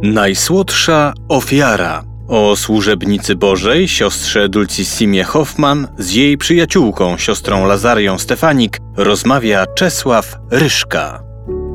Najsłodsza ofiara. O służebnicy Bożej, siostrze Dulcissimie Hoffman, z jej przyjaciółką, siostrą Lazarią Stefanik, rozmawia Czesław Ryszka.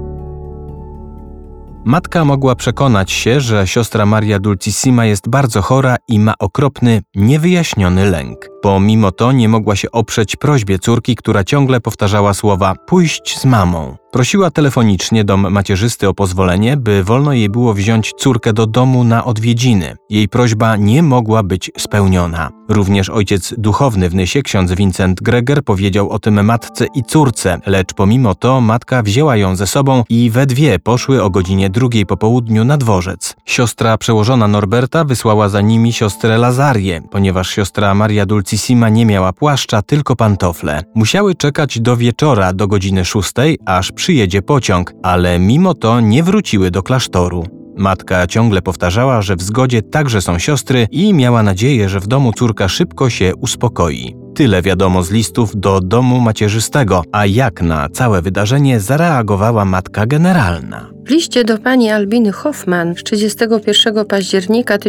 Matka mogła przekonać się, że siostra Maria Dulcissima jest bardzo chora i ma okropny, niewyjaśniony lęk. Pomimo to nie mogła się oprzeć prośbie córki, która ciągle powtarzała słowa „pójść z mamą”. Prosiła telefonicznie dom macierzysty o pozwolenie, by wolno jej było wziąć córkę do domu na odwiedziny. Jej prośba nie mogła być spełniona. Również ojciec duchowny w Nysie, ksiądz Vincent Greger, powiedział o tym matce i córce, lecz pomimo to matka wzięła ją ze sobą i we dwie poszły o godzinie 2 po południu na dworzec. Siostra przełożona Norberta wysłała za nimi siostrę Lazarię, ponieważ siostra Maria Dulcissima nie miała płaszcza, tylko pantofle. Musiały czekać do wieczora, do godziny 6, aż przyjedzie pociąg, ale mimo to nie wróciły do klasztoru. Matka ciągle powtarzała, że w zgodzie także są siostry i miała nadzieję, że w domu córka szybko się uspokoi. Tyle wiadomo z listów do domu macierzystego, a jak na całe wydarzenie zareagowała matka generalna. W liście do pani Albiny Hoffman z 31 października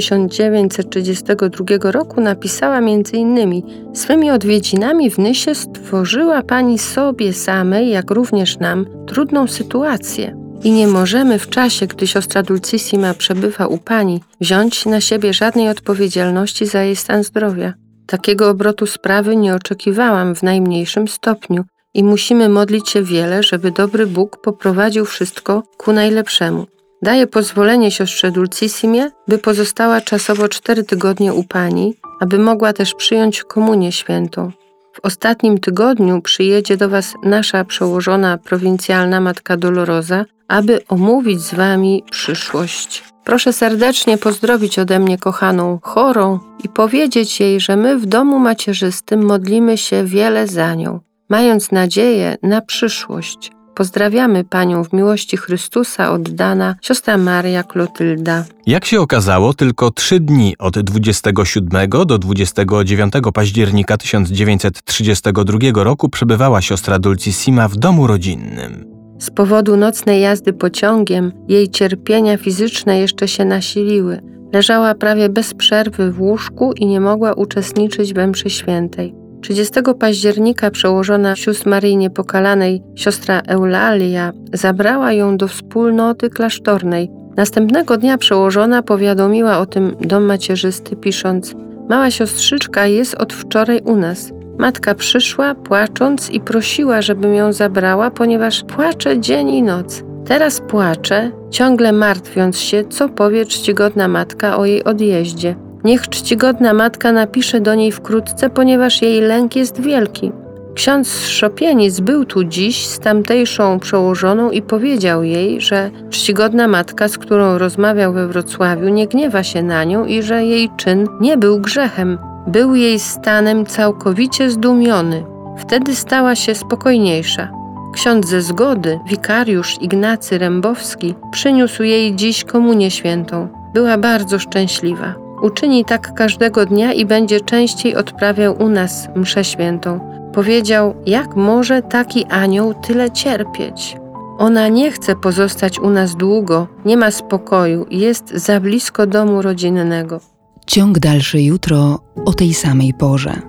1932 roku napisała m.in. swymi odwiedzinami w Nysie stworzyła pani sobie samej, jak również nam, trudną sytuację. I nie możemy w czasie, gdy siostra Dulcissima przebywa u pani, wziąć na siebie żadnej odpowiedzialności za jej stan zdrowia. Takiego obrotu sprawy nie oczekiwałam w najmniejszym stopniu i musimy modlić się wiele, żeby dobry Bóg poprowadził wszystko ku najlepszemu. Daję pozwolenie siostrze Dulcissimie, by pozostała czasowo 4 tygodnie u pani, aby mogła też przyjąć komunię świętą. W ostatnim tygodniu przyjedzie do was nasza przełożona prowincjalna matka Dolorosa, aby omówić z wami przyszłość. Proszę serdecznie pozdrowić ode mnie kochaną chorą i powiedzieć jej, że my w domu macierzystym modlimy się wiele za nią, mając nadzieję na przyszłość. Pozdrawiamy panią w miłości Chrystusa, oddana siostra Maria Klotylda. Jak się okazało, tylko 3 dni od 27 do 29 października 1932 roku przebywała siostra Dulcissima w domu rodzinnym. Z powodu nocnej jazdy pociągiem jej cierpienia fizyczne jeszcze się nasiliły. Leżała prawie bez przerwy w łóżku i nie mogła uczestniczyć we mszy świętej. 30 października przełożona sióstr Maryi Niepokalanej siostra Eulalia zabrała ją do wspólnoty klasztornej. Następnego dnia przełożona powiadomiła o tym dom macierzysty, pisząc: „Mała siostrzyczka jest od wczoraj u nas. Matka przyszła, płacząc i prosiła, żebym ją zabrała, ponieważ płacze dzień i noc. Teraz płacze, ciągle martwiąc się, co powie czcigodna matka o jej odjeździe. Niech czcigodna matka napisze do niej wkrótce, ponieważ jej lęk jest wielki. Ksiądz z Szopienic był tu dziś z tamtejszą przełożoną i powiedział jej, że czcigodna matka, z którą rozmawiał we Wrocławiu, nie gniewa się na nią i że jej czyn nie był grzechem. Był jej stanem całkowicie zdumiony. Wtedy stała się spokojniejsza. Ksiądz ze zgody, wikariusz Ignacy Rębowski, przyniósł jej dziś komunię świętą. Była bardzo szczęśliwa. Uczyni tak każdego dnia i będzie częściej odprawiał u nas mszę świętą. Powiedział, jak może taki anioł tyle cierpieć. Ona nie chce pozostać u nas długo, nie ma spokoju i jest za blisko domu rodzinnego. Ciąg dalszy jutro o tej samej porze.